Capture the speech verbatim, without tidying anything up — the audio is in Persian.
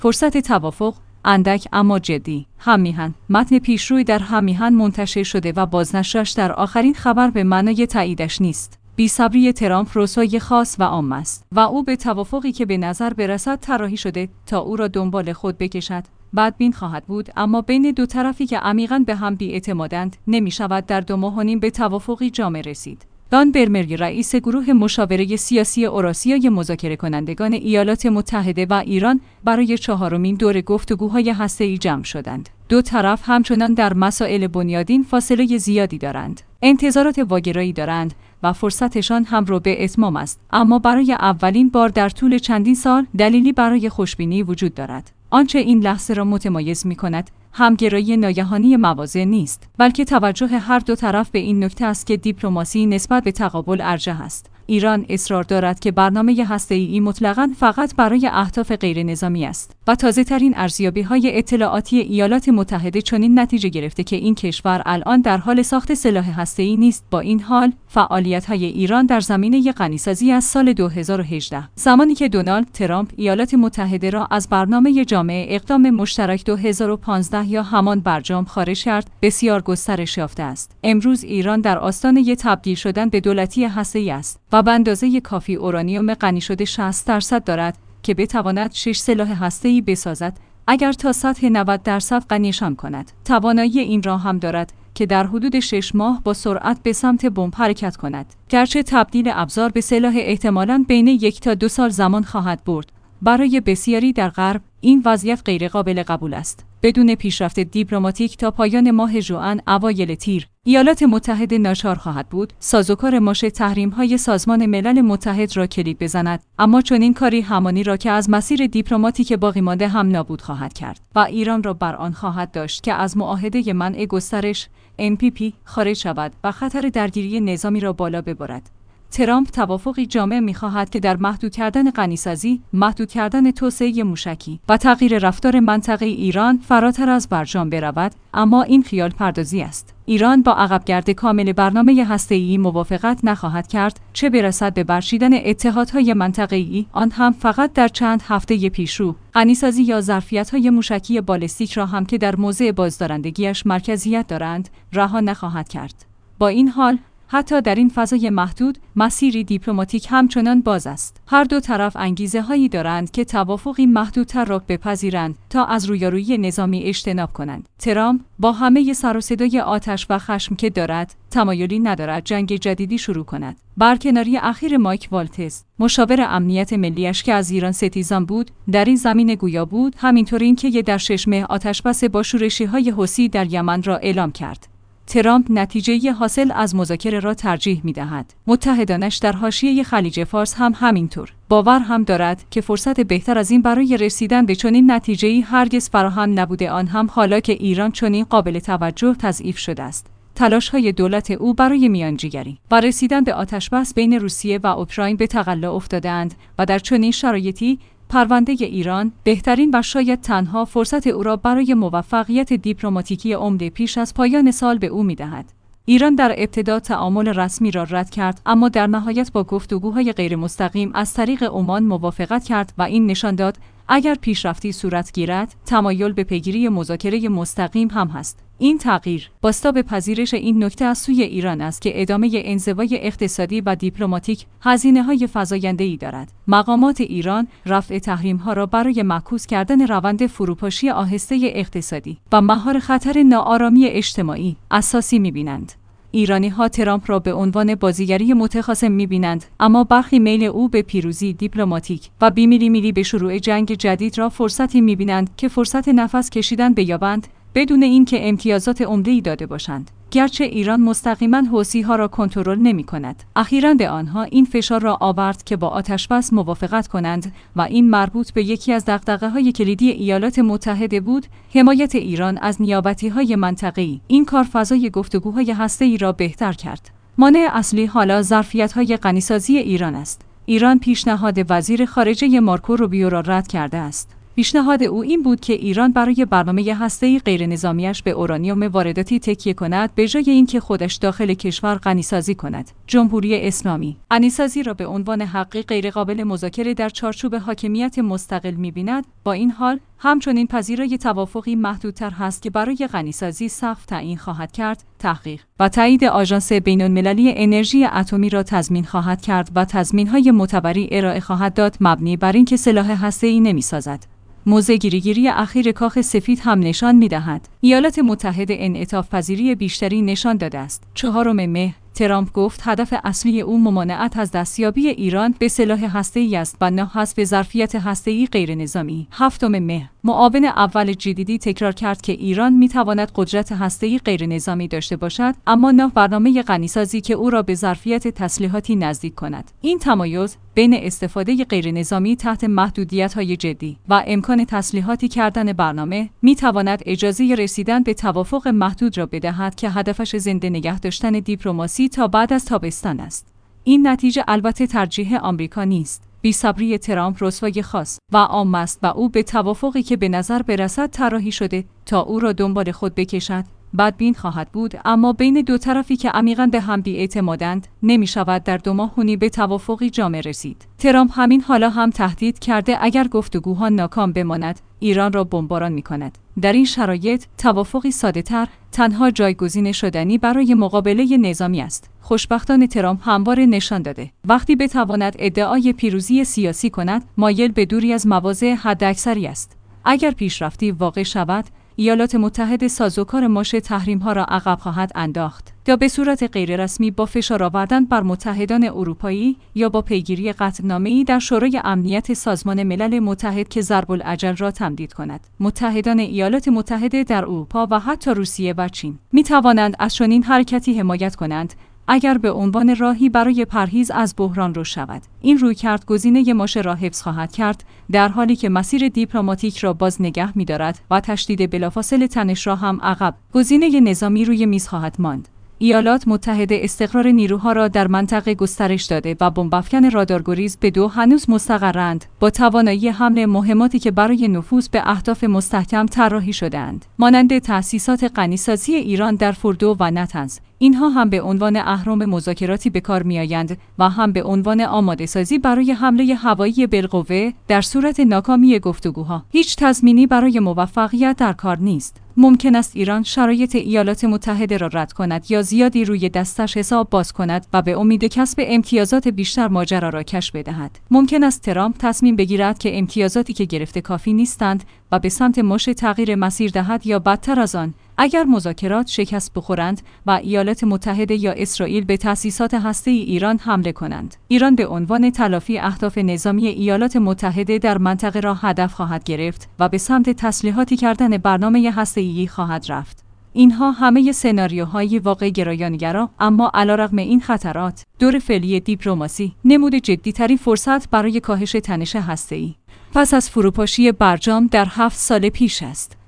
فرصت توافق اندک اما جدی. هم‌میهن. متن پیشروی در هم‌میهن منتشر شده و بازنشرش در آخرین خبر به معنای تاییدش نیست. بی‌صبری ترامپ رسوای خاص و عام است و او به توافقی که به نظر برسد طراحی شده تا او را دنبال خود بکشد بدبین خواهد بود، اما بین دو طرفی که عمیقاً به هم بی‌اعتمادند نمی‌شود در دو ماه و نیم به توافقی جامع رسید. دان برمری رئیس گروه مشاوره سیاسی اوراسیای مذاکره کنندگان ایالات متحده و ایران برای چهارمین دور گفتگوهای هسته‌ای جمع شدند. دو طرف همچنان در مسائل بنیادین فاصله زیادی دارند. انتظارات واگرایی دارند و فرصتشان هم رو به اتمام است، اما برای اولین بار در طول چندین سال دلیلی برای خوشبینی وجود دارد. آنچه این لحظه را متمایز می‌کند همگرایی ناگهانی مواضع نیست، بلکه توجه هر دو طرف به این نکته است که دیپلماسی نسبت به تقابل ارجح است. ایران اصرار دارد که برنامه هسته‌ای مطلقاً فقط برای اهداف غیر نظامی است و تازه‌ترین ارزیابی‌های اطلاعاتی ایالات متحده چنین نتیجه گرفته که این کشور الان در حال ساخت سلاح هسته‌ای نیست. با این حال، فعالیت‌های ایران در زمینه غنیسازی از سال دو هزار و هجده، زمانی که دونالد ترامپ ایالات متحده را از برنامه جامع اقدام مشترک دو هزار و پانزده یا همان برجام خارج کرد، بسیار گسترش یافته است. امروز ایران در آستانه تبدیل شدن به دولتی هسته‌ای است و به اندازه کافی اورانیوم غنی شده شصت درصد دارد که بتواند شش سلاح هسته‌ای بسازد اگر تا سطح نود درصد غنیشان کند. توانایی این را هم دارد که در حدود شش ماه با سرعت به سمت بمب حرکت کند. گرچه تبدیل ابزار به سلاح احتمالاً بین یک تا دو سال زمان خواهد برد، برای بسیاری در غرب این وضعیت غیرقابل قبول است. بدون پیشرفت دیپلماتیک تا پایان ماه ژوئن اوایل تیر، ایالات متحده ناچار خواهد بود سازوکار ماشه تحریم‌های سازمان ملل متحد را کلید بزند، اما چنین کاری همانی را که از مسیر دیپلماتیک باقی مانده هم نابود خواهد کرد و ایران را بر آن خواهد داشت که از معاهده منع گسترش ان پی پی خارج شود و خطر درگیری نظامی را بالا ببرد. ترامپ توافقی جامع می‌خواهد که در محدود کردن غنیسازی، محدود کردن توسعه موشکی و تغییر رفتار منطقه ایران فراتر از برجام برود، اما این خیال پردازی است. ایران با عقبگرد کامل برنامه هسته‌ای موافقت نخواهد کرد، چه برسد به برچیدن اتحادهای منطقه‌ای، آن هم فقط در چند هفته پیشرو. غنیسازی یا ظرفیت‌های موشکی بالستیک را هم که در موضع بازدارندگیش مرکزیت دارند، رها نخواهد کرد. با این حال، حتی در این فضای محدود، مسیری دیپلماتیک همچنان باز است. هر دو طرف انگیزه هایی دارند که توافقی محدودتر را بپذیرند تا از رویارویی نظامی اجتناب کنند. ترامپ با همه سر و صدای آتش و خشم که دارد، تمایلی ندارد جنگ جدیدی شروع کند. برکناری اخیر مایک والتز، مشاور امنیت ملیش که از ایران ستیزان بود، در این زمینه گویا بود، همینطور این که در شش مه آتشبس با شورشی‌های حوثی در یمن را اعلام کرد. ترامپ نتیجه حاصل از مذاکره را ترجیح می‌دهد. متحدانش در حاشیه خلیج فارس هم همینطور. باور هم دارد که فرصت بهتر از این برای رسیدن به چنین نتیجه‌ای هرگز فراهم نبوده، آن هم حالا که ایران چنین قابل توجه تضعیف شده است. تلاش‌های دولت او برای میانجیگری و رسیدن به آتشبس بین روسیه و اوکراین به تقلا افتاده‌اند و در چنین شرایطی پرونده ایران بهترین و شاید تنها فرصت او را برای موفقیت دیپلماتیکی عمده پیش از پایان سال به او می‌دهد. ایران در ابتدا تعامل رسمی را رد کرد، اما در نهایت با گفتگوهای غیر مستقیم از طریق عمان موافقت کرد و این نشان داد اگر پیشرفتی صورت گیرد، تمایل به پیگیری مذاکره مستقیم هم هست. این تغییر بازتاب پذیرش این نکته از سوی ایران است که ادامه انزوای اقتصادی و دیپلماتیک هزینه‌های فزاینده‌ای دارد. مقامات ایران رفع تحریم‌ها را برای معکوس کردن روند فروپاشی آهسته اقتصادی و مهار خطر ناآرامی اجتماعی اساسی می‌بینند. ایرانی‌ها ترامپ را به عنوان بازیگری متخاصم می‌بینند، اما برخی میل او به پیروزی دیپلماتیک و بیمیلی میلی به شروع جنگ جدید را فرصتی می‌بینند که فرصت نفس کشیدن بیابند بدون اینکه امتیازات عمده‌ای داده باشند. گرچه ایران مستقیما حوثی‌ها را کنترل نمی‌کند، اخیراً به آنها این فشار را آورد که با آتشبس موافقت کنند و این مربوط به یکی از دغدغه‌های کلیدی ایالات متحده بود، حمایت ایران از نیابتی‌های منطقه‌ای. این کار فضای گفتگوهای هسته‌ای را بهتر کرد. مانع اصلی حالا ظرفیت‌های غنیسازی ایران است. ایران پیشنهاد وزیر خارجه مارکو روبیو را رد کرده است. پیشنهاد او این بود که ایران برای برنامه هسته‌ای غیرنظامیش به اورانیوم وارداتی تکیه کند به جای اینکه خودش داخل کشور غنیسازی کند. جمهوری اسلامی غنیسازی را به عنوان حقی غیرقابل مذاکره در چارچوب حاکمیت مستقل می‌بیند. با این حال همچنین پذیرای توافقی محدودتر هست که برای غنیسازی سقف تعیین خواهد کرد، تحقیق و تایید آژانس بین‌المللی انرژی اتمی را تضمین خواهد کرد و تضمین‌های معتبری ارائه خواهد داد مبنی بر اینکه سلاح هسته‌ای نمی‌سازد. موضع گیریگیری اخیر کاخ سفید هم نشان می‌دهد ایالات متحده انعطاف پذیری بیشتری نشان داده است. چهارم مهر ترامپ گفت هدف اصلی او ممانعت از دستیابی ایران به سلاح هسته‌ای است و نه حذف ظرفیت هسته‌ای غیرنظامی. هفتم مهر معاون اول جدیدی تکرار کرد که ایران می‌تواند قدرت هسته‌ای غیرنظامی داشته باشد، اما نه برنامه غنیسازی که او را به ظرفیت تسلیحاتی نزدیک کند. این تمایز بین استفاده غیرنظامی تحت محدودیت‌های جدی و امکان تسلیحاتی کردن برنامه می‌تواند اجازه رسیدن به توافق محدود را بدهد که هدفش زنده نگه داشتن دیپلماسی تا بعد از تابستان است. این نتیجه البته ترجیح آمریکا نیست. بی‌صبری ترامپ رسوایی خاص و عام است و او به توافقی که به نظر برسد طراحی شده تا او را دنبال خود بکشد بدبین خواهد بود، اما بین دو طرفی که عمیقاً به هم بی‌اعتمادند نمی شود در دو ماهونی به توافقی جامع رسید. ترامپ همین حالا هم تهدید کرده اگر گفتگوها ناکام بماند ایران را بمباران می کند. در این شرایط توافقی ساده‌تر تنها جایگزین شدنی برای مقابله نظامی است. خوشبختانه ترامپ همواره نشان داده وقتی بتواند ادعای پیروزی سیاسی کند مایل به دوری از مواضع حداکثری است. اگر پیشرفتی واقع شود ایالات متحده سازوکار ماش تحریم‌ها را عقب خواهد انداخت یا به صورت غیررسمی با فشار آوردن بر متحدان اروپایی یا با پیگیری قطعنامه‌ای در شورای امنیت سازمان ملل متحد که ضرب الاجل را تمدید کند. متحدان ایالات متحده در اروپا و حتی روسیه و چین می توانند از چنین حرکتی حمایت کنند اگر به عنوان راهی برای پرهیز از بحران رو شود. این رویکرد گزینه ماشه را حفظ خواهد کرد در حالی که مسیر دیپلماتیک را باز نگه می‌دارد و تشدید بلافاصله تنش را هم عقب. گزینه نظامی روی میز خواهد ماند. ایالات متحده استقرار نیروها را در منطقه گسترش داده و بمب‌افکن رادارگریز به دو هنوز مستقرند با توانایی حمل مهماتی که برای نفوذ به اهداف مستحکم طراحی شده‌اند، مانند تأسیسات غنیسازی ایران در فردو و نطنز. اینها هم به عنوان اهرم مذاکراتی به کار می‌آیند و هم به عنوان آماده‌سازی برای حمله هوایی بالقوه در صورت ناکامی گفتگوها. هیچ تضمینی برای موفقیت در کار نیست. ممکن است ایران شرایط ایالات متحده را رد کند یا زیادی روی دستش حساب باز کند و به امید کسب امتیازات بیشتر ماجرا را کش بدهد. ممکن است ترامپ تصمیم بگیرد که امتیازاتی که گرفته کافی نیستند و به سمت ماشه تغییر مسیر دهد یا بدتر از آن اگر مذاکرات شکست بخورند و ایالات متحده یا اسرائیل به تأسیسات هسته‌ای ایران حمله کنند. ایران به عنوان تلافی اهداف نظامی ایالات متحده در منطقه را هدف خواهد گرفت و به سمت تسلیحاتی کردن برنامه هسته‌ای خواهد رفت. اینها همه سناریوهای واقع گرایانگرا، اما علیرغم این خطرات، دور فعلی دیپلماسی نمود جدی‌ترین فرصت برای کاهش تنش هسته‌ای پس از فروپاشی برجام در هفت سال پیش است.